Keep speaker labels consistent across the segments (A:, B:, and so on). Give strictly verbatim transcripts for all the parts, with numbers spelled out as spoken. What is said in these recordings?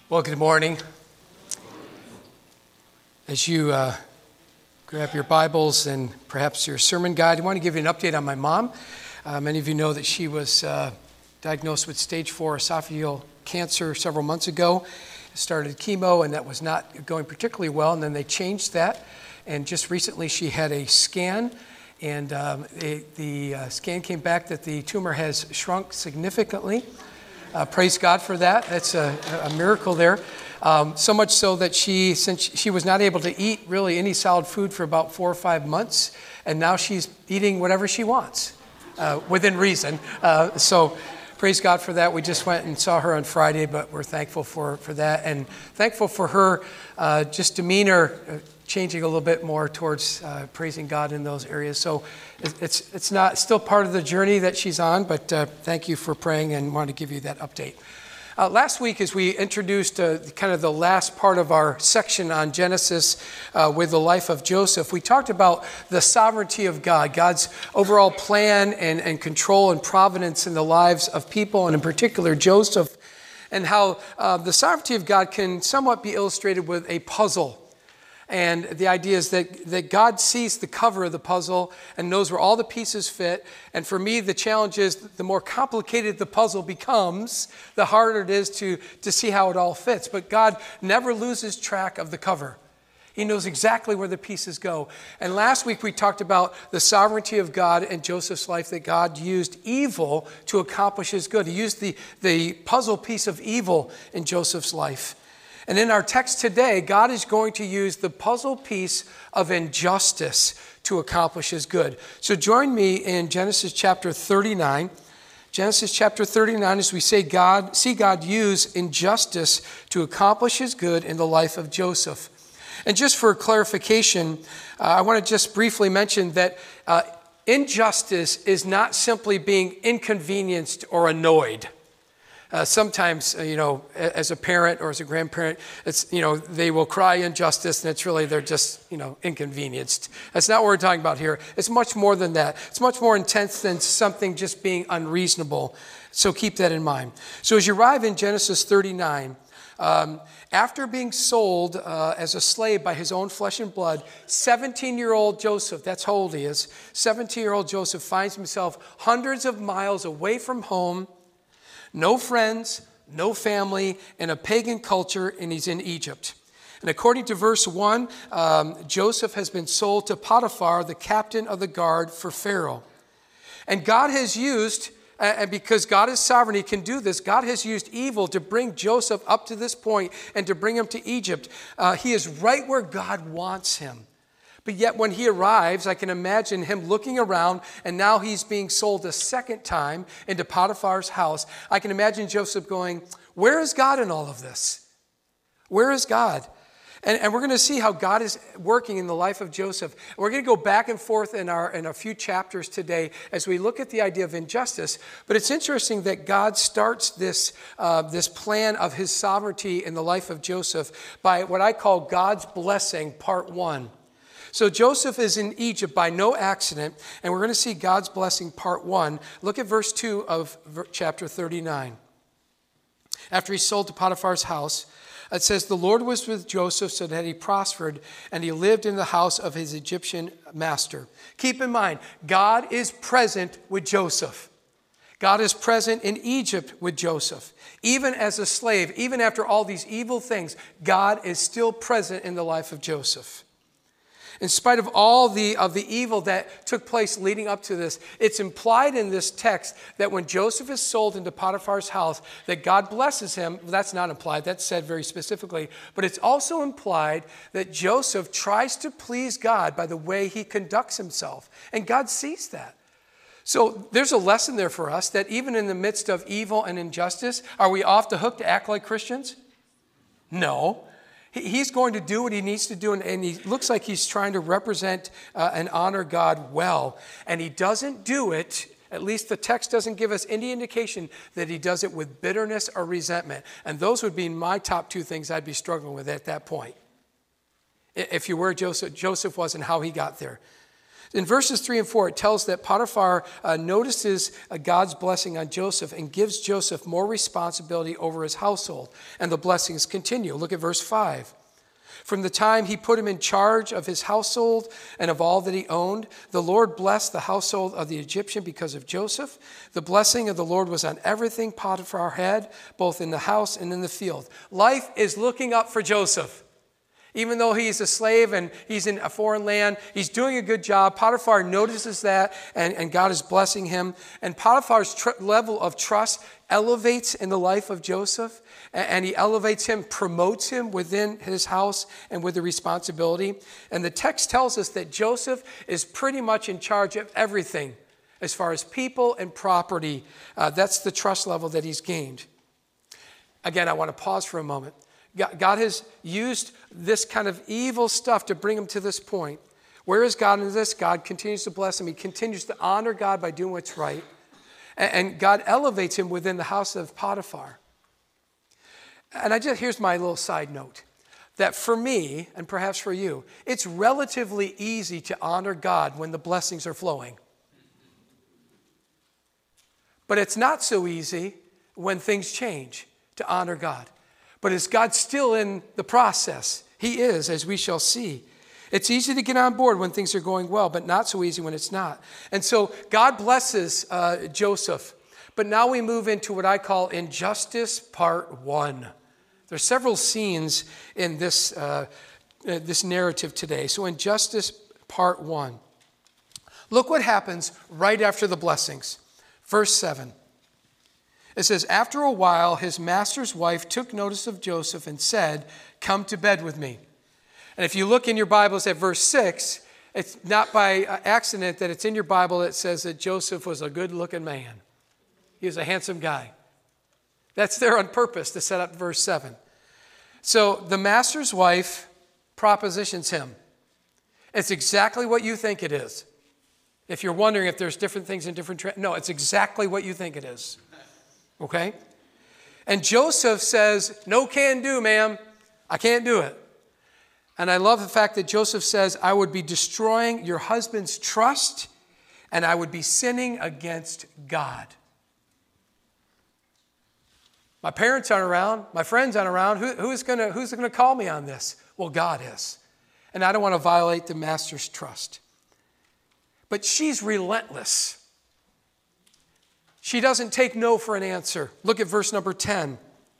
A: Well, good morning. As you uh, grab your Bibles and perhaps your sermon guide, I want to give you an update on my mom. Uh, many of you know that she was uh, diagnosed with stage four esophageal cancer several months ago. Started chemo, and that was not going particularly well, and then they changed that. And just recently she had a scan, and um, it, the uh, scan came back that the tumor has shrunk significantly. Uh, praise God for that. That's a, a miracle there. Um, so much so that she, since she was not able to eat really any solid food for about four or five months, and now she's eating whatever she wants, uh, within reason. Uh, so praise God for that. We just went and saw her on Friday, but we're thankful for, for that, and thankful for her uh, just demeanor uh, changing a little bit more towards uh, praising God in those areas. So it's it's not still part of the journey that she's on, but uh, thank you for praying and want to give you that update. Uh, last week, as we introduced uh, kind of the last part of our section on Genesis uh, with the life of Joseph, we talked about the sovereignty of God, God's overall plan and, and control and providence in the lives of people, and in particular Joseph, and how uh, the sovereignty of God can somewhat be illustrated with a puzzle. And the idea is that, that God sees the cover of the puzzle and knows where all the pieces fit. And for me, the challenge is the more complicated the puzzle becomes, the harder it is to, to see how it all fits. But God never loses track of the cover. He knows exactly where the pieces go. And last week we talked about the sovereignty of God in Joseph's life, that God used evil to accomplish his good. He used the, the puzzle piece of evil in Joseph's life. And in our text today, God is going to use the puzzle piece of injustice to accomplish his good. So join me in Genesis chapter thirty-nine. Genesis chapter thirty-nine, as we say God, see God use injustice to accomplish his good in the life of Joseph. And just for clarification, uh, I want to just briefly mention that uh, injustice is not simply being inconvenienced or annoyed. Uh, sometimes, uh, you know, as a parent or as a grandparent, it's, you know, they will cry injustice, and it's really, they're just, you know, inconvenienced. That's not what we're talking about here. It's much more than that. It's much more intense than something just being unreasonable. So keep that in mind. So as you arrive in Genesis thirty-nine, um, after being sold uh, as a slave by his own flesh and blood, seventeen-year-old Joseph, that's how old he is, seventeen-year-old Joseph finds himself hundreds of miles away from home, no friends, no family, in a pagan culture, and he's in Egypt. And according to verse one, um, Joseph has been sold to Potiphar, the captain of the guard for Pharaoh. And God has used, and because God is sovereign, he can do this, God has used evil to bring Joseph up to this point and to bring him to Egypt. Uh, he is right where God wants him. But yet when he arrives, I can imagine him looking around, and now he's being sold a second time into Potiphar's house. I can imagine Joseph going, where is God in all of this? Where is God? And, and we're going to see how God is working in the life of Joseph. We're going to go back and forth in, our, in a few chapters today as we look at the idea of injustice. But it's interesting that God starts this, uh, this plan of his sovereignty in the life of Joseph by what I call God's blessing, part one. So Joseph is in Egypt by no accident, and we're going to see God's blessing, part one. Look at verse two of chapter thirty-nine. After he's sold to Potiphar's house, it says, the Lord was with Joseph so that he prospered, and he lived in the house of his Egyptian master. Keep in mind, God is present with Joseph. God is present in Egypt with Joseph. Even as a slave, even after all these evil things, God is still present in the life of Joseph. In spite of all the of the evil that took place leading up to this, it's implied in this text that when Joseph is sold into Potiphar's house, that God blesses him. Well, that's not implied. That's said very specifically. But it's also implied that Joseph tries to please God by the way he conducts himself. And God sees that. So there's a lesson there for us that even in the midst of evil and injustice, are we off the hook to act like Christians? No. He's going to do what he needs to do, and he looks like he's trying to represent uh, and honor God well. And he doesn't do it, at least the text doesn't give us any indication that he does it with bitterness or resentment. And those would be my top two things I'd be struggling with at that point, if you were Joseph, Joseph was and how he got there. In verses three and four, it tells that Potiphar uh, notices uh, God's blessing on Joseph and gives Joseph more responsibility over his household. And the blessings continue. Look at verse five. From the time he put him in charge of his household and of all that he owned, the Lord blessed the household of the Egyptian because of Joseph. The blessing of the Lord was on everything Potiphar had, both in the house and in the field. Life is looking up for Joseph. Even though he's a slave and he's in a foreign land, he's doing a good job. Potiphar notices that, and, and God is blessing him. And Potiphar's tr- level of trust elevates in the life of Joseph, and, and he elevates him, promotes him within his house and with the responsibility. And the text tells us that Joseph is pretty much in charge of everything as far as people and property. Uh, that's the trust level that he's gained. Again, I want to pause for a moment. God has used this kind of evil stuff to bring him to this point. Where is God in this? God continues to bless him. He continues to honor God by doing what's right. And God elevates him within the house of Potiphar. And I just, here's my little side note. That for me, and perhaps for you, it's relatively easy to honor God when the blessings are flowing. But it's not so easy when things change to honor God. But is God still in the process? He is, as we shall see. It's easy to get on board when things are going well, but not so easy when it's not. And so God blesses uh, Joseph. But now we move into what I call injustice part one. There's several scenes in this, uh, uh, this narrative today. So injustice part one. Look what happens right after the blessings. Verse seven. It says, after a while, his master's wife took notice of Joseph and said, come to bed with me. And if you look in your Bibles at verse six, it's not by accident that it's in your Bible that says that Joseph was a good-looking man. He was a handsome guy. That's there on purpose to set up verse seven. So the master's wife propositions him. It's exactly what you think it is. If you're wondering if there's different things in different... Tra- no, it's exactly what you think it is. Okay? And Joseph says, no can do, ma'am. I can't do it. And I love the fact that Joseph says, I would be destroying your husband's trust and I would be sinning against God. My parents aren't around. My friends aren't around. Who, who's going to who's going to call me on this? Well, God is. And I don't want to violate the master's trust. But she's relentless. She doesn't take no for an answer. Look at verse number ten.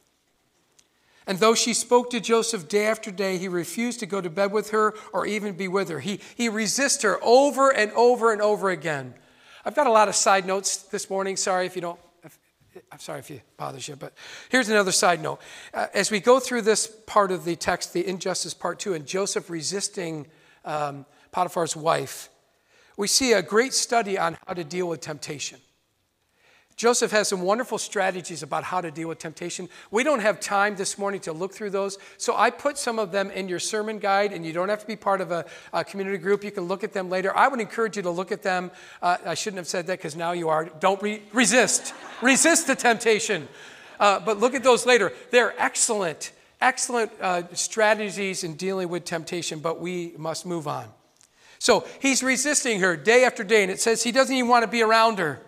A: And though she spoke to Joseph day after day, he refused to go to bed with her or even be with her. He, he resists her over and over and over again. I've got a lot of side notes this morning. Sorry if you don't, if, I'm sorry if it bothers you, but here's another side note. Uh, as we go through this part of the text, the injustice part two, and Joseph resisting um, Potiphar's wife, we see a great study on how to deal with temptation. Joseph has some wonderful strategies about how to deal with temptation. We don't have time this morning to look through those, so I put some of them in your sermon guide, and you don't have to be part of a, a community group. You can look at them later. I would encourage you to look at them. Uh, I shouldn't have said that because now you are. Don't re- resist. Resist the temptation. Uh, but look at those later. They're excellent, excellent uh, strategies in dealing with temptation, but we must move on. So he's resisting her day after day, and it says he doesn't even want to be around her.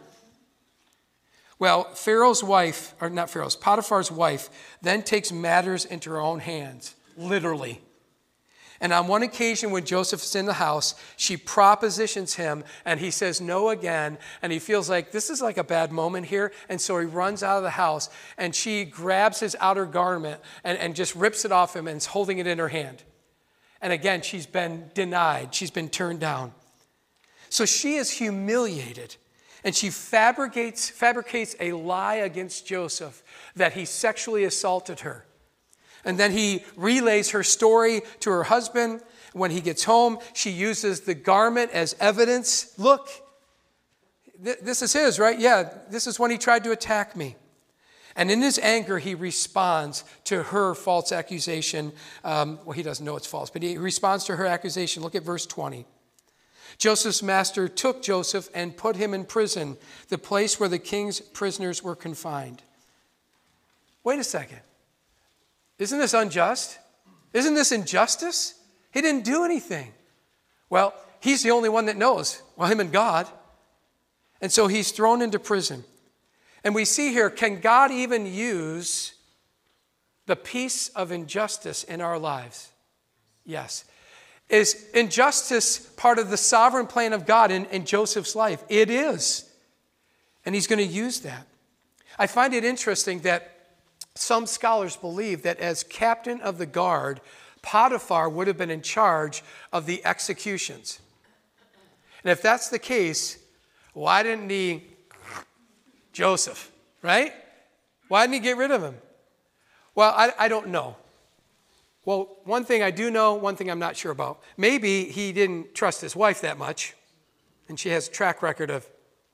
A: Well, Pharaoh's wife, or not Pharaoh's, Potiphar's wife, then takes matters into her own hands, literally. And on one occasion when Joseph is in the house, she propositions him, and he says no again, and he feels like this is like a bad moment here, and so he runs out of the house, and she grabs his outer garment and, and just rips it off him and is holding it in her hand. And again, she's been denied. She's been turned down. So she is humiliated. And she fabricates, fabricates a lie against Joseph that he sexually assaulted her. And then he relays her story to her husband. When he gets home, she uses the garment as evidence. Look, th- this is his, right? Yeah, this is when he tried to attack me. And in his anger, he responds to her false accusation. Um, well, he doesn't know it's false, but he responds to her accusation. Look at verse twenty. Joseph's master took Joseph and put him in prison, the place where the king's prisoners were confined. Wait a second. Isn't this unjust? Isn't this injustice? He didn't do anything. Well, he's the only one that knows. Well, him and God. And so he's thrown into prison. And we see here, can God even use the piece of injustice in our lives? Yes. Is injustice part of the sovereign plan of God in, in Joseph's life? It is. And he's going to use that. I find it interesting that some scholars believe that as captain of the guard, Potiphar would have been in charge of the executions. And if that's the case, why didn't he, Joseph, right? Why didn't he get rid of him? Well, I, I don't know. Well, one thing I do know, one thing I'm not sure about. Maybe he didn't trust his wife that much, and she has a track record of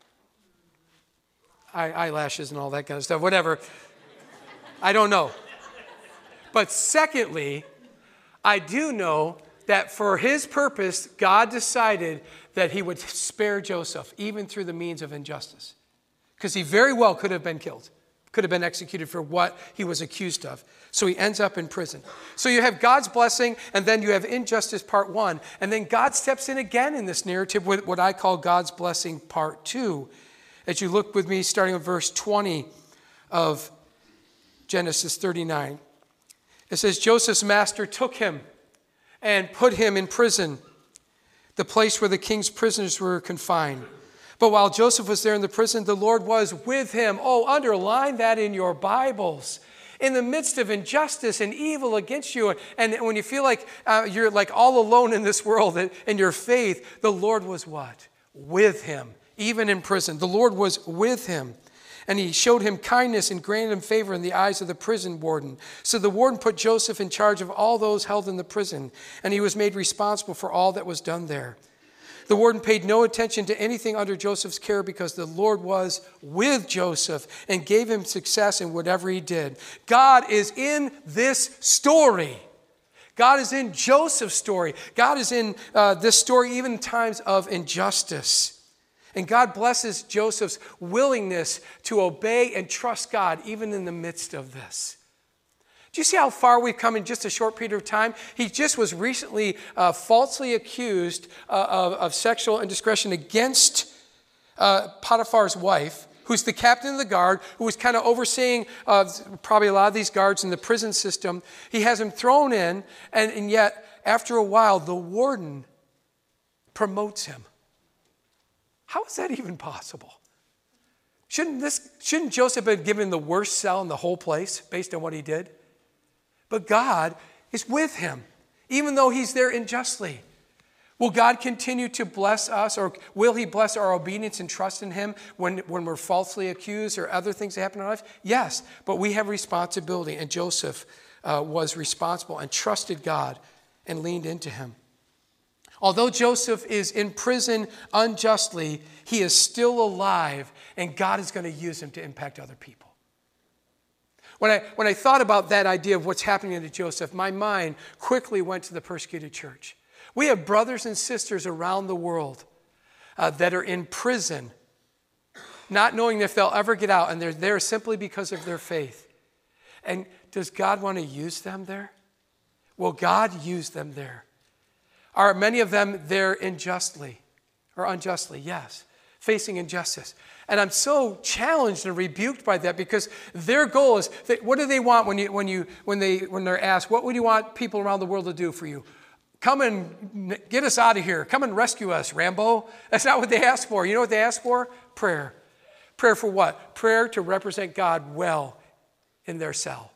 A: eye, eyelashes and all that kind of stuff, whatever. I don't know. But secondly, I do know that for his purpose, God decided that he would spare Joseph, even through the means of injustice. Because he very well could have been killed, could have been executed for what he was accused of. So he ends up in prison. So you have God's blessing, and then you have injustice part one. And then God steps in again in this narrative with what I call God's blessing part two. As you look with me, starting with verse twenty of Genesis thirty-nine. It says, Joseph's master took him and put him in prison, the place where the king's prisoners were confined. But while Joseph was there in the prison, the Lord was with him. Oh, underline that in your Bibles. In the midst of injustice and evil against you, and when you feel like uh, you're like all alone in this world in your faith, the Lord was what? With him, even in prison. The Lord was with him. And he showed him kindness and granted him favor in the eyes of the prison warden. So the warden put Joseph in charge of all those held in the prison, and he was made responsible for all that was done there. The warden paid no attention to anything under Joseph's care because the Lord was with Joseph and gave him success in whatever he did. God is in this story. God is in Joseph's story. God is in uh, this story even in times of injustice. And God blesses Joseph's willingness to obey and trust God even in the midst of this. Do you see how far we've come in just a short period of time? He just was recently uh, falsely accused uh, of, of sexual indiscretion against uh, Potiphar's wife, who's the captain of the guard, who was kind of overseeing uh, probably a lot of these guards in the prison system. He has him thrown in, and, and yet after a while, the warden promotes him. How is that even possible? Shouldn't this, shouldn't Joseph have been given the worst cell in the whole place based on what he did? But God is with him, even though he's there unjustly. Will God continue to bless us, or will he bless our obedience and trust in him when, when we're falsely accused or other things that happen in our life? Yes, but we have responsibility, and Joseph uh, was responsible and trusted God and leaned into him. Although Joseph is in prison unjustly, he is still alive, and God is going to use him to impact other people. When I, when I thought about that idea of what's happening to Joseph, my mind quickly went to the persecuted church. We have brothers and sisters around the world uh, that are in prison, not knowing if they'll ever get out, and they're there simply because of their faith. And does God want to use them there? Will God use them there? Are many of them there unjustly or unjustly? Yes, facing injustice. And I'm so challenged and rebuked by that because their goal is, that, what do they want when you when you when they when they're asked, what would you want people around the world to do for you? Come and get us out of here. Come and rescue us, Rambo. That's not what they ask for. You know what they ask for? Prayer. Prayer for what? Prayer to represent God well in their cell.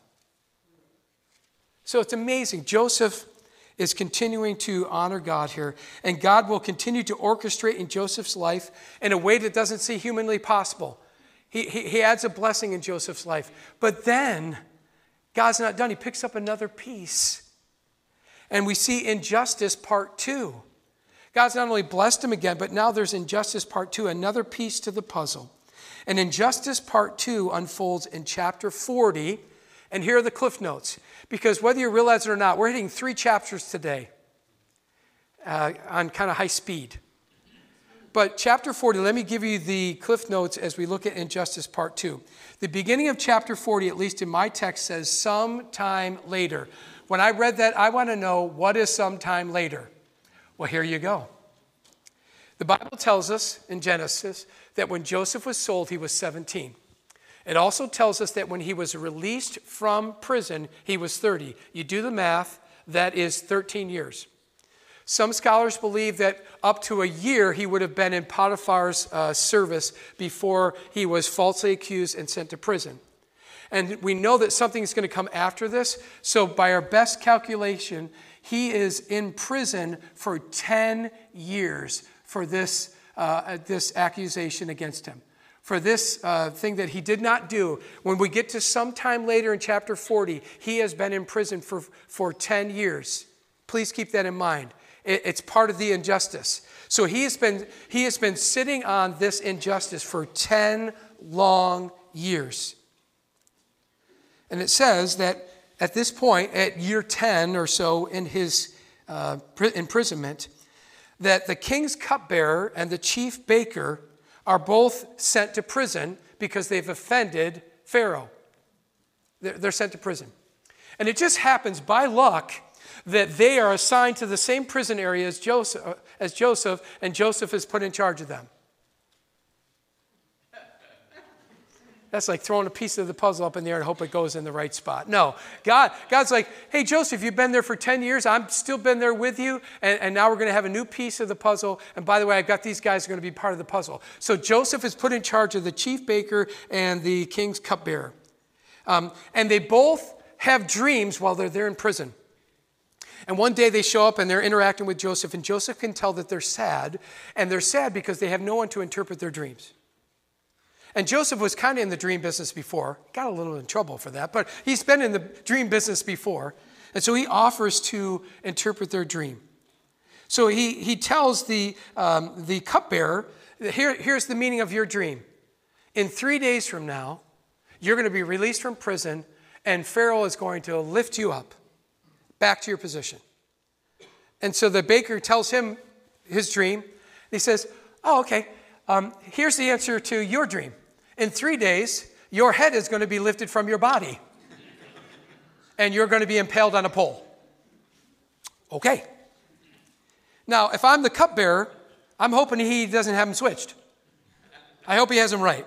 A: So it's amazing. Joseph is continuing to honor God here. And God will continue to orchestrate in Joseph's life in a way that doesn't seem humanly possible. He, he, he adds a blessing in Joseph's life. But then, God's not done. He picks up another piece. And we see injustice part two. God's not only blessed him again, but now there's injustice part two, another piece to the puzzle. And injustice part two unfolds in chapter forty. And here are the cliff notes. Because whether you realize it or not, we're hitting three chapters today uh, on kind of high speed. But chapter forty, let me give you the cliff notes as we look at injustice part two. The beginning of chapter forty, at least in my text, says sometime later. When I read that, I want to know, what is sometime later? Well, here you go. The Bible tells us in Genesis that when Joseph was sold, he was seventeen. It also tells us that when he was released from prison, he was thirty. You do the math, that is thirteen years. Some scholars believe that up to a year he would have been in Potiphar's uh, service before he was falsely accused and sent to prison. And we know that something is going to come after this. So by our best calculation, he is in prison for ten years for this, uh, this accusation against him. For this uh, thing that he did not do. When we get to sometime later in chapter forty, he has been in prison for, for ten years. Please keep that in mind. It, it's part of the injustice. So he has been, he has been sitting on this injustice for ten long years. And it says that at this point, at year ten or so in his uh, imprisonment, that the king's cupbearer and the chief baker are both sent to prison because they've offended Pharaoh. They're, they're sent to prison. And it just happens by luck that they are assigned to the same prison area as Joseph, as Joseph, and Joseph is put in charge of them. That's like throwing a piece of the puzzle up in the air and hope it goes in the right spot. No, God, God's like, hey, Joseph, you've been there for ten years. I'm still been there with you. And, and now we're going to have a new piece of the puzzle. And by the way, I've got these guys who are going to be part of the puzzle. So Joseph is put in charge of the chief baker and the king's cupbearer. Um, and they both have dreams while they're there in prison. And one day they show up and they're interacting with Joseph. And Joseph can tell that they're sad. And they're sad because they have no one to interpret their dreams. And Joseph was kind of in the dream business before. Got a little in trouble for that, but he's been in the dream business before. And so he offers to interpret their dream. So he, he tells the, um, the cupbearer, Here, here's the meaning of your dream. In three days from now, you're going to be released from prison, and Pharaoh is going to lift you up back to your position. And so the baker tells him his dream. He says, oh, okay, um, here's the answer to your dream. In three days, your head is going to be lifted from your body. And you're going to be impaled on a pole. Okay. Now, if I'm the cupbearer, I'm hoping he doesn't have him switched. I hope he has him right.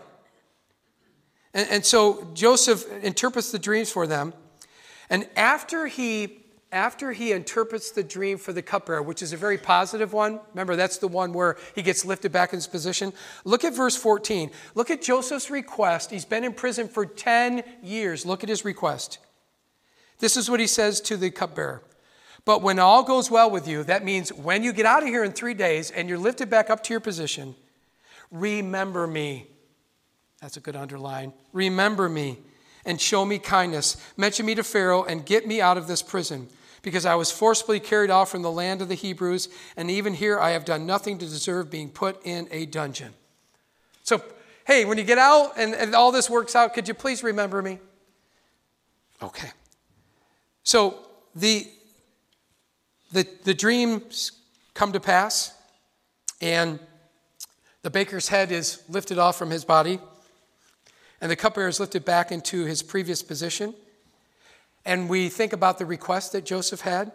A: And, and so Joseph interprets the dreams for them. And after he After he interprets the dream for the cupbearer, which is a very positive one, remember that's the one where he gets lifted back in his position. Look at verse fourteen. Look at Joseph's request. He's been in prison for ten years. Look at his request. This is what he says to the cupbearer. But when all goes well with you, that means when you get out of here in three days and you're lifted back up to your position, remember me. That's a good underline. Remember me. And show me kindness. Mention me to Pharaoh and get me out of this prison, because I was forcibly carried off from the land of the Hebrews, and even here I have done nothing to deserve being put in a dungeon. So, hey, when you get out and, and all this works out, could you please remember me? Okay. So the, the, the dreams come to pass, and the baker's head is lifted off from his body. And the cupbearer is lifted back into his previous position. And we think about the request that Joseph had.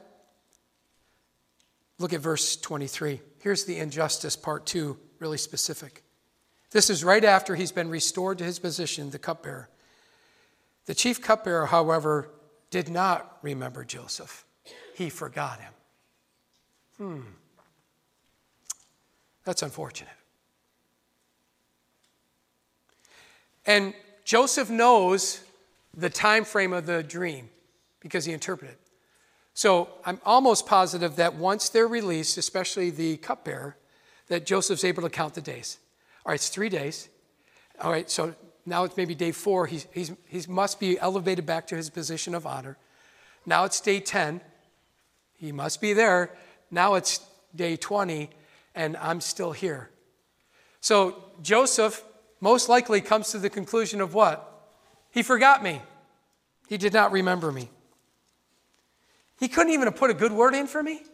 A: Look at verse twenty-three. Here's the injustice, part two, really specific. This is right after he's been restored to his position, the cupbearer. The chief cupbearer, however, did not remember Joseph. He forgot him. Hmm. That's unfortunate. And Joseph knows the time frame of the dream because he interpreted. So I'm almost positive that once they're released, especially the cupbearer, that Joseph's able to count the days. All right, it's three days. All right, so now it's maybe day four. He's, he's, he must be elevated back to his position of honor. Now it's day ten. He must be there. Now it's day twenty, and I'm still here. So Joseph most likely comes to the conclusion of what? He forgot me. He did not remember me. He couldn't even have put a good word in for me.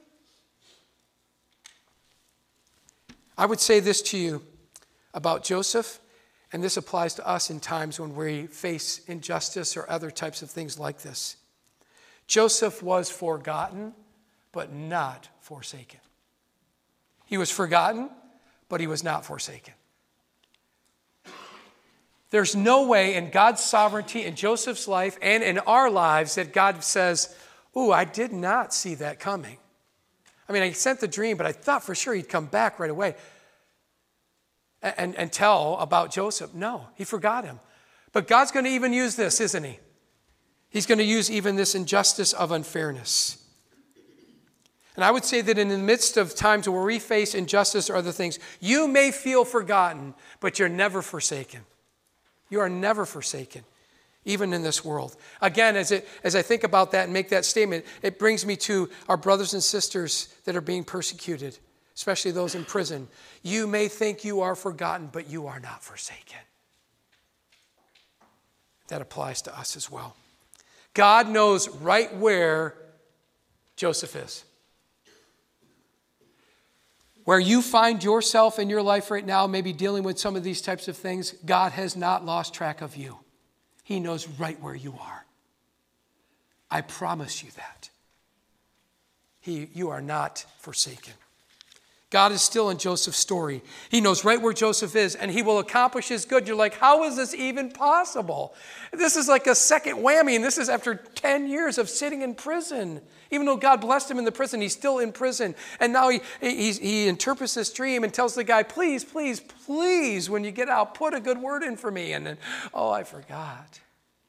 A: I would say this to you about Joseph, and this applies to us in times when we face injustice or other types of things like this. Joseph was forgotten, but not forsaken. He was forgotten, but he was not forsaken. There's no way in God's sovereignty in Joseph's life and in our lives that God says, ooh, I did not see that coming. I mean, I sent the dream, but I thought for sure he'd come back right away and, and, and tell about Joseph. No, he forgot him. But God's going to even use this, isn't he? He's going to use even this injustice of unfairness. And I would say that in the midst of times where we face injustice or other things, you may feel forgotten, but you're never forsaken. You are never forsaken, even in this world. Again, as it as I think about that and make that statement, it brings me to our brothers and sisters that are being persecuted, especially those in prison. You may think you are forgotten, but you are not forsaken. That applies to us as well. God knows right where Joseph is. Where you find yourself in your life right now, maybe dealing with some of these types of things, God has not lost track of you. He knows right where you are. I promise you that. He, you are not forsaken. God is still in Joseph's story. He knows right where Joseph is, and he will accomplish his good. You're like, how is this even possible? This is like a second whammy, and this is after ten years of sitting in prison. Even though God blessed him in the prison, he's still in prison. And now he, he, he interprets this dream and tells the guy, please, please, please, when you get out, put a good word in for me. And then, oh, I forgot.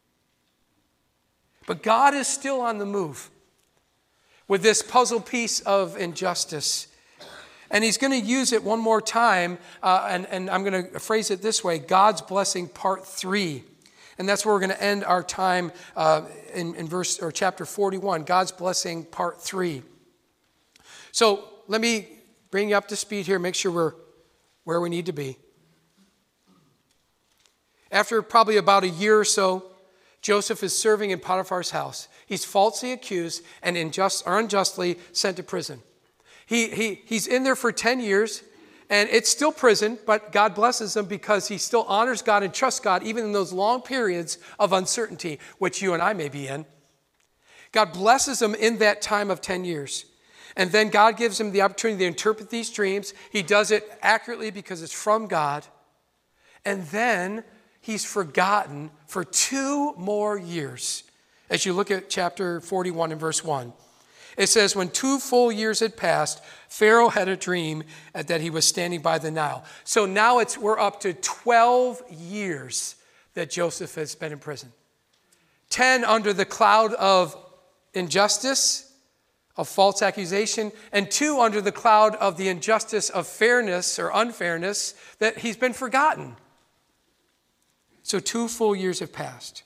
A: But God is still on the move with this puzzle piece of injustice. And he's going to use it one more time, uh, and, and I'm going to phrase it this way, God's blessing part three. And that's where we're going to end our time uh, in, in verse or chapter forty-one, God's blessing part three. So let me bring you up to speed here, make sure we're where we need to be. After probably about a year or so, Joseph is serving in Potiphar's house. He's falsely accused and unjust, or unjustly sent to prison. He, he, he's in there for ten years, and it's still prison, but God blesses him because he still honors God and trusts God even in those long periods of uncertainty, which you and I may be in. God blesses him in that time of ten years. And then God gives him the opportunity to interpret these dreams. He does it accurately because it's from God. And then he's forgotten for two more years. As you look at chapter forty-one and verse one. It says, when two full years had passed, Pharaoh had a dream that he was standing by the Nile. So now it's we're up to twelve years that Joseph has been in prison. ten under the cloud of injustice, of false accusation, and two under the cloud of the injustice of fairness or unfairness that he's been forgotten. So two full years have passed.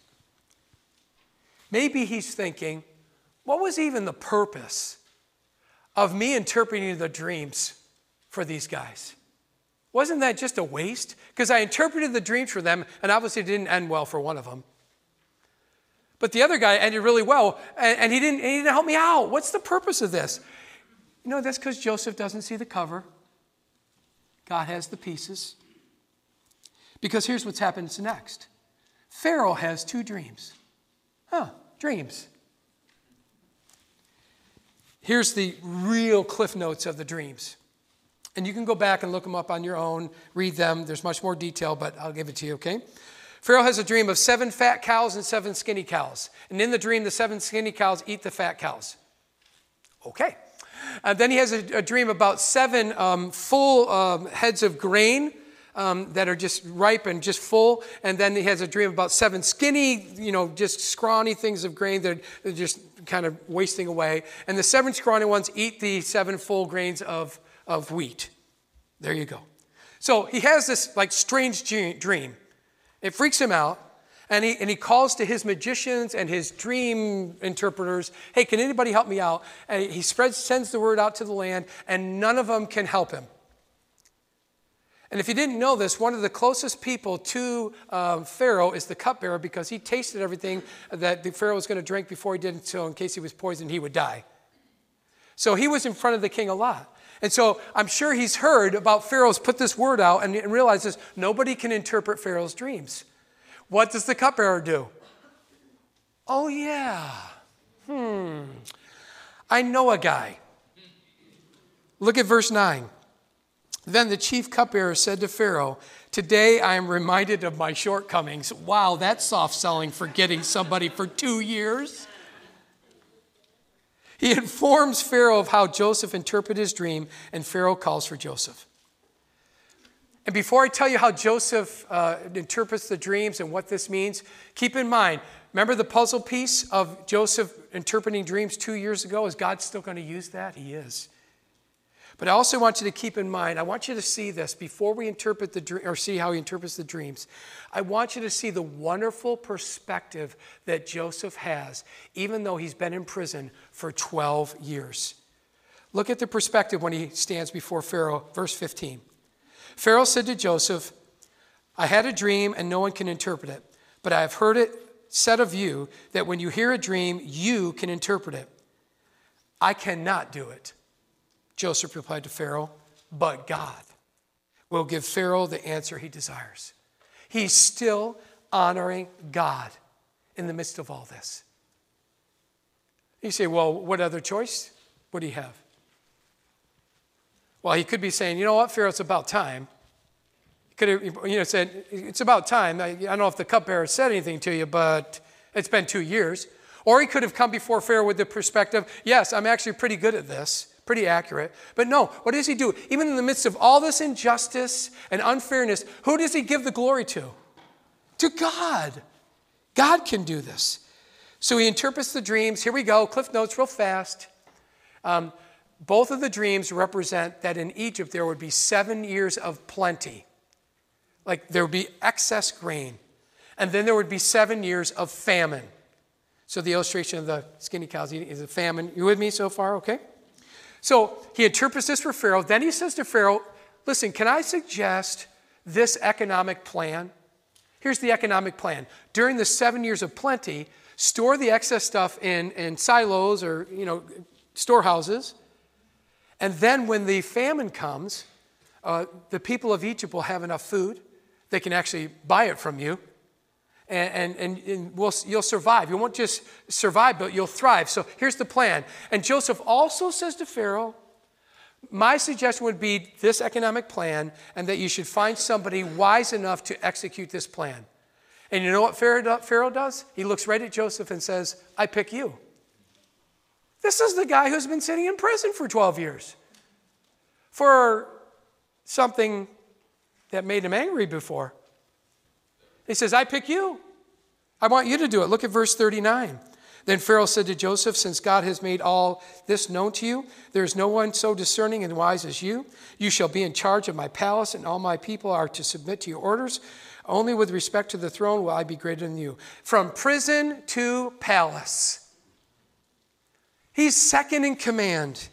A: Maybe he's thinking, what was even the purpose of me interpreting the dreams for these guys? Wasn't that just a waste? Because I interpreted the dreams for them, and obviously it didn't end well for one of them. But the other guy ended really well, and, and, he, didn't, and he didn't help me out. What's the purpose of this? You know, that's because Joseph doesn't see the cover. God has the pieces. Because here's what's happened next. Pharaoh has two dreams. Huh, dreams. Here's the real cliff notes of the dreams. And you can go back and look them up on your own, read them. There's much more detail, but I'll give it to you, okay? Pharaoh has a dream of seven fat cows and seven skinny cows. And in the dream, the seven skinny cows eat the fat cows. Okay. Uh, then he has a, a dream about seven um, full um, heads of grain um, that are just ripe and just full. And then he has a dream about seven skinny, you know, just scrawny things of grain that are just kind of wasting away. And the seven scrawny ones eat the seven full grains of, of wheat. There you go. So he has this like strange dream. It freaks him out. And he, and he calls to his magicians and his dream interpreters, hey, can anybody help me out? And he spreads, sends the word out to the land, and none of them can help him. And if you didn't know this, one of the closest people to um, Pharaoh is the cupbearer, because he tasted everything that the Pharaoh was going to drink before he did, so in case he was poisoned, he would die. So he was in front of the king a lot. And so I'm sure he's heard about Pharaoh's put this word out and realizes nobody can interpret Pharaoh's dreams. What does the cupbearer do? Oh, yeah. Hmm. I know a guy. Look at verse nine. Then the chief cupbearer said to Pharaoh, today I am reminded of my shortcomings. Wow, that's soft selling, forgetting somebody for two years. He informs Pharaoh of how Joseph interpreted his dream, and Pharaoh calls for Joseph. And before I tell you how Joseph uh, interprets the dreams and what this means, keep in mind, remember the puzzle piece of Joseph interpreting dreams two years ago? Is God still going to use that? He is. But I also want you to keep in mind, I want you to see this before we interpret the dream, or see how he interprets the dreams. I want you to see the wonderful perspective that Joseph has, even though he's been in prison for twelve years. Look at the perspective when he stands before Pharaoh, verse fifteen. Pharaoh said to Joseph, I had a dream and no one can interpret it, but I have heard it said of you that when you hear a dream, you can interpret it. I cannot do it. Joseph replied to Pharaoh, but God will give Pharaoh the answer he desires. He's still honoring God in the midst of all this. You say, well, what other choice would he have? Well, he could be saying, you know what, Pharaoh, it's about time. He could have, you know, said, it's about time. I, I don't know if the cupbearer said anything to you, but it's been two years. Or he could have come before Pharaoh with the perspective, yes, I'm actually pretty good at this. Pretty accurate. But no, what does he do? Even in the midst of all this injustice and unfairness, who does he give the glory to? To God. God can do this. So he interprets the dreams. Here we go. Cliff notes real fast. Um, both of the dreams represent that in Egypt there would be seven years of plenty. Like there would be excess grain. And then there would be seven years of famine. So the illustration of the skinny cows eating is a famine. You with me so far? Okay. So he interprets this for Pharaoh. Then he says to Pharaoh, listen, can I suggest this economic plan? Here's the economic plan. During the seven years of plenty, store the excess stuff in, in silos or, you know, storehouses. And then when the famine comes, uh, the people of Egypt will have enough food. They can actually buy it from you. And, and, and we'll, you'll survive. You won't just survive, but you'll thrive. So here's the plan. And Joseph also says to Pharaoh, my suggestion would be this economic plan and that you should find somebody wise enough to execute this plan. And you know what Pharaoh does? He looks right at Joseph and says, I pick you. This is the guy who's been sitting in prison for twelve years for something that made him angry before. He says, I pick you. I want you to do it. Look at verse thirty-nine. Then Pharaoh said to Joseph, since God has made all this known to you, there is no one so discerning and wise as you. You shall be in charge of my palace, and all my people are to submit to your orders. Only with respect to the throne will I be greater than you. From prison to palace. He's second in command.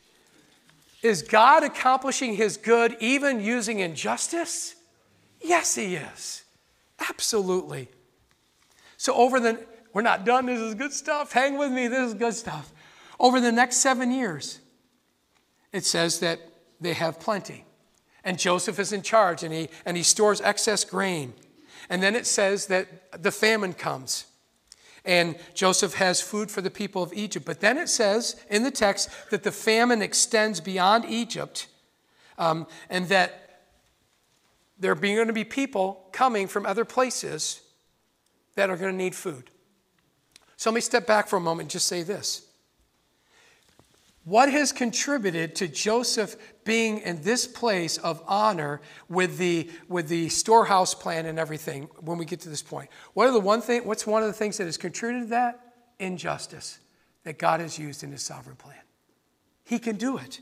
A: Is God accomplishing his good even using injustice? Yes, he is. Absolutely. So over the, we're not done, this is good stuff. Hang with me, this is good stuff. Over the next seven years, it says that they have plenty. And Joseph is in charge, and he, and he stores excess grain. And then it says that the famine comes. And Joseph has food for the people of Egypt. But then it says in the text that the famine extends beyond Egypt, um, and that there are going to be people coming from other places that are going to need food. So let me step back for a moment and just say this. What has contributed to Joseph being in this place of honor with the, with the storehouse plan and everything when we get to this point? What are the one thing, what's one of the things that has contributed to that? Injustice that God has used in his sovereign plan. He can do it.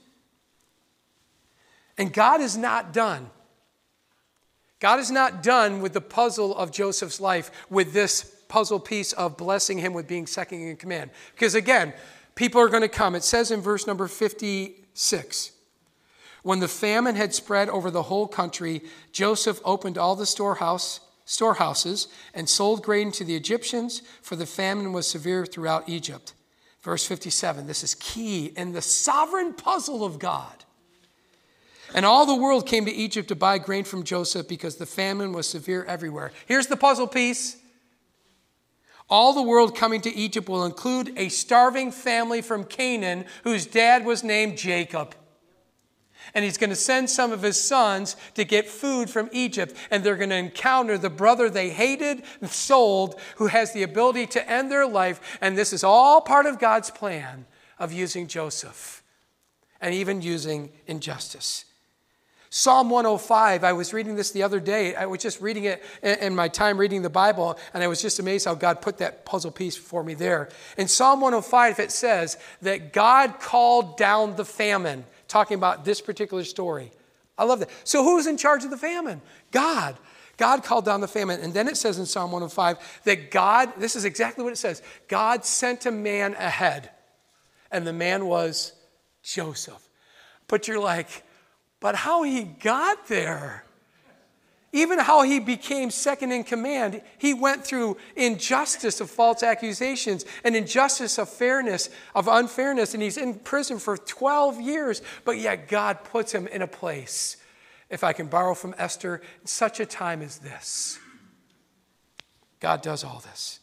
A: And God is not done. God is not done with the puzzle of Joseph's life with this puzzle piece of blessing him with being second in command. Because again, people are going to come. It says in verse number fifty-six, when the famine had spread over the whole country, Joseph opened all the storehouse, storehouses and sold grain to the Egyptians, for the famine was severe throughout Egypt. Verse fifty-seven, this is key in the sovereign puzzle of God. And all the world came to Egypt to buy grain from Joseph because the famine was severe everywhere. Here's the puzzle piece. All the world coming to Egypt will include a starving family from Canaan whose dad was named Jacob. And he's going to send some of his sons to get food from Egypt. And they're going to encounter the brother they hated and sold, who has the ability to end their life. And this is all part of God's plan of using Joseph and even using injustice. Psalm one oh five, I was reading this the other day. I was just reading it in my time reading the Bible, and I was just amazed how God put that puzzle piece for me there. In Psalm one oh five, it says that God called down the famine, talking about this particular story. I love that. So who's in charge of the famine? God. God called down the famine. And then it says in Psalm one oh five that God, this is exactly what it says, God sent a man ahead, and the man was Joseph. But you're like, but how he got there, even how he became second in command, he went through injustice of false accusations and injustice of fairness, of unfairness, and he's in prison for twelve years, but yet God puts him in a place, if I can borrow from Esther, in such a time as this. God does all this.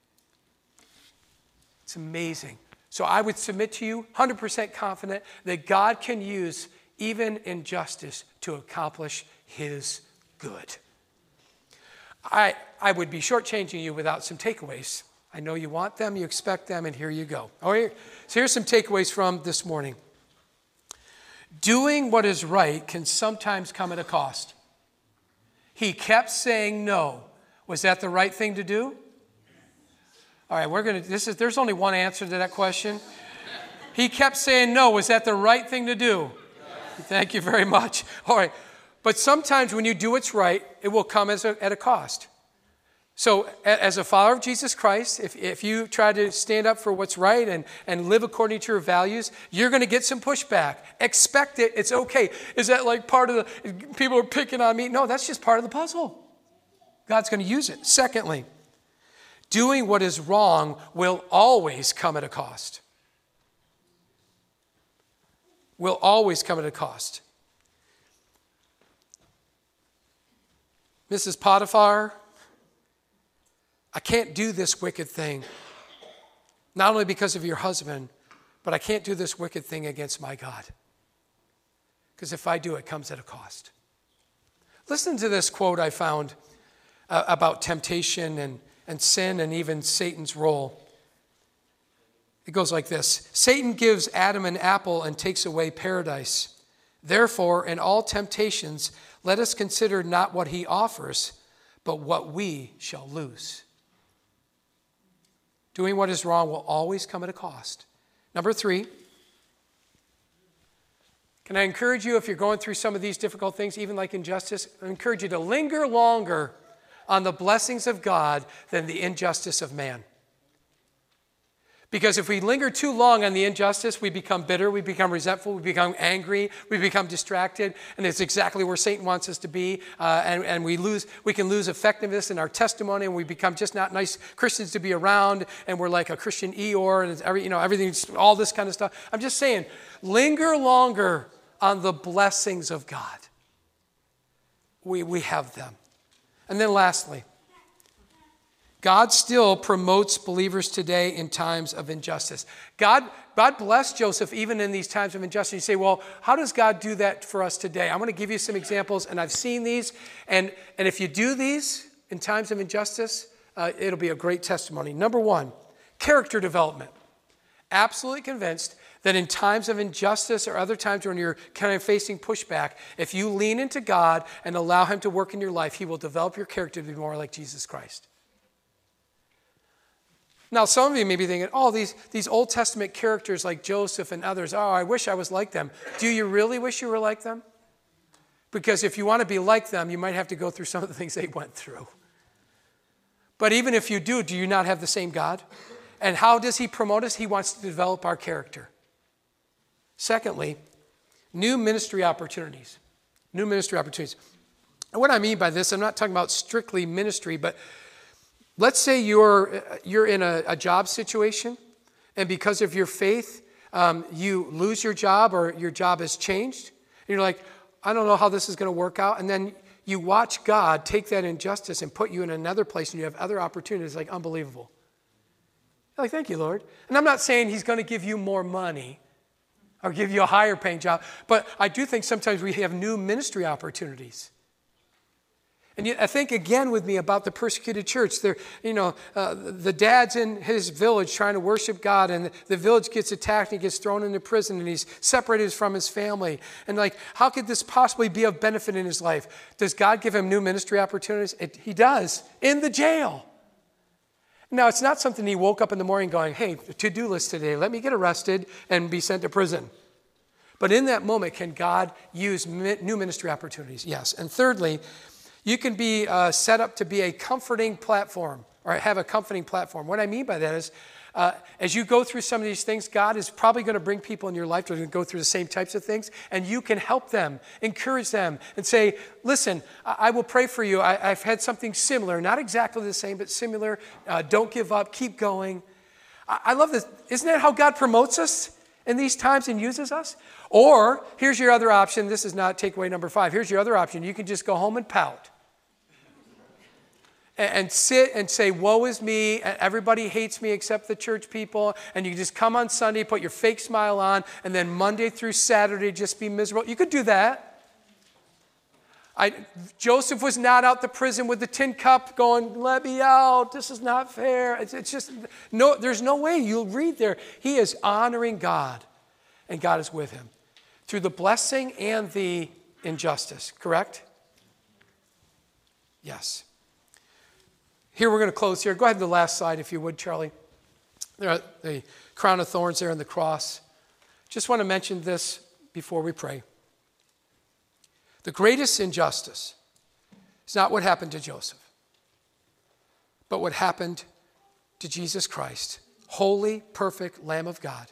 A: It's amazing. So I would submit to you, one hundred percent confident, that God can use even injustice to accomplish his good. I, I would be shortchanging you without some takeaways. I know you want them, you expect them, and here you go. All right, so here's some takeaways from this morning. Doing what is right can sometimes come at a cost. He kept saying no. Was that the right thing to do? All right, we're going to, this is, there's only one answer to that question. He kept saying no. Was that the right thing to do? Thank you very much. All right. But sometimes when you do what's right, it will come as a, at a cost. So as a follower of Jesus Christ, if, if you try to stand up for what's right and, and live according to your values, you're going to get some pushback. Expect it. It's okay. Is that like part of the, people are picking on me? No, that's just part of the puzzle. God's going to use it. Secondly, doing what is wrong will always come at a cost. Will always come at a cost. Missus Potiphar, I can't do this wicked thing. Not only because of your husband, but I can't do this wicked thing against my God. Because if I do, it comes at a cost. Listen to this quote I found uh, about temptation and, and sin and even Satan's role. It goes like this. Satan gives Adam an apple and takes away paradise. Therefore, in all temptations, let us consider not what he offers, but what we shall lose. Doing what is wrong will always come at a cost. Number three, can I encourage you, if you're going through some of these difficult things, even like injustice, I encourage you to linger longer on the blessings of God than the injustice of man. Because if we linger too long on the injustice, we become bitter, we become resentful, we become angry, we become distracted, and it's exactly where Satan wants us to be. Uh, and and we lose, we can lose effectiveness in our testimony, and we become just not nice Christians to be around, and we're like a Christian Eeyore, and it's every, you know, everything's all this kind of stuff. I'm just saying, linger longer on the blessings of God. We we have them. And then lastly, God still promotes believers today in times of injustice. God, God blessed Joseph even in these times of injustice. You say, well, how does God do that for us today? I'm going to give you some examples, and I've seen these. And, and if you do these in times of injustice, uh, it'll be a great testimony. Number one, character development. Absolutely convinced that in times of injustice or other times when you're kind of facing pushback, if you lean into God and allow him to work in your life, he will develop your character to be more like Jesus Christ. Now, some of you may be thinking, oh, these, these Old Testament characters like Joseph and others, oh, I wish I was like them. Do you really wish you were like them? Because if you want to be like them, you might have to go through some of the things they went through. But even if you do, do you not have the same God? And how does he promote us? He wants to develop our character. Secondly, new ministry opportunities. New ministry opportunities. And what I mean by this, I'm not talking about strictly ministry, but let's say you're, you're in a, a job situation, and because of your faith, um, you lose your job or your job has changed. And you're like, I don't know how this is going to work out. And then you watch God take that injustice and put you in another place, and you have other opportunities, like unbelievable. You're like, thank you, Lord. And I'm not saying he's going to give you more money, or give you a higher paying job. But I do think sometimes we have new ministry opportunities. And you, I think again with me about the persecuted church. There, you know, uh, the dad's in his village trying to worship God, and the, the village gets attacked and he gets thrown into prison, and he's separated from his family. And like, how could this possibly be of benefit in his life? Does God give him new ministry opportunities? It, he does, in the jail. Now, it's not something he woke up in the morning going, hey, to-do list today, let me get arrested and be sent to prison. But in that moment, can God use mi- new ministry opportunities? Yes. And thirdly, you can be uh, set up to be a comforting platform, or have a comforting platform. What I mean by that is, uh, as you go through some of these things, God is probably going to bring people in your life that are going to go through the same types of things, and you can help them, encourage them, and say, listen, I, I will pray for you. I, I've had something similar, not exactly the same, but similar. Uh, don't give up. Keep going. I, I love this. Isn't that how God promotes us in these times and uses us? Or here's your other option. This is not takeaway number five. Here's your other option. You can just go home and pout. And sit and say, woe is me, everybody hates me except the church people, and you just come on Sunday, put your fake smile on, and then Monday through Saturday just be miserable. You could do that. I, Joseph was not out the prison with the tin cup going, let me out, this is not fair. It's, it's just, no, there's no way. You'll read there. He is honoring God, and God is with him through the blessing and the injustice, correct? Yes. Here we're going to close here. Go ahead to the last slide, if you would, Charlie. There are the crown of thorns there and the cross. Just want to mention this before we pray. The greatest injustice is not what happened to Joseph, but what happened to Jesus Christ, holy, perfect Lamb of God,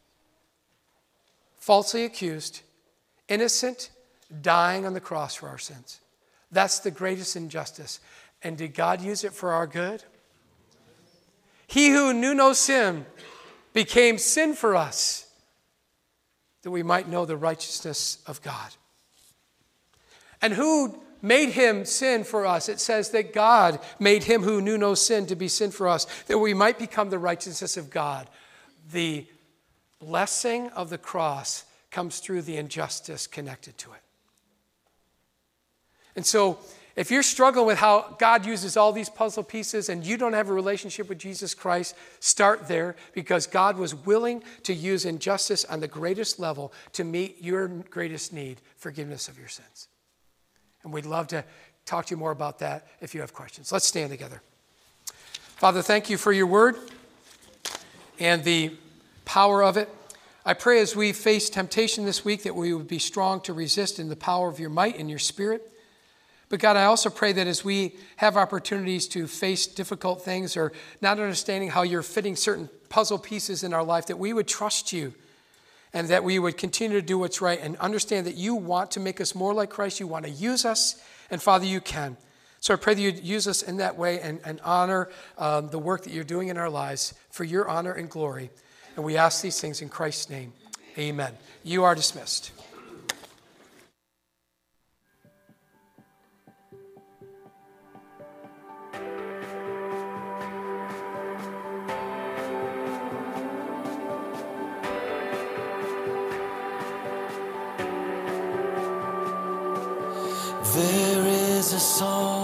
A: falsely accused, innocent, dying on the cross for our sins. That's the greatest injustice. And did God use it for our good? He who knew no sin became sin for us, that we might know the righteousness of God. And who made him sin for us? It says that God made him who knew no sin to be sin for us, that we might become the righteousness of God. The blessing of the cross comes through the injustice connected to it. And so, if you're struggling with how God uses all these puzzle pieces and you don't have a relationship with Jesus Christ, start there, because God was willing to use injustice on the greatest level to meet your greatest need, forgiveness of your sins. And we'd love to talk to you more about that if you have questions. Let's stand together. Father, thank you for your word and the power of it. I pray as we face temptation this week that we would be strong to resist in the power of your might and your spirit. But God, I also pray that as we have opportunities to face difficult things or not understanding how you're fitting certain puzzle pieces in our life, that we would trust you and that we would continue to do what's right and understand that you want to make us more like Christ. You want to use us, and Father, you can. So I pray that you'd use us in that way and, and honor um, the work that you're doing in our lives for your honor and glory. And we ask these things in Christ's name. Amen. You are dismissed.
B: There is a song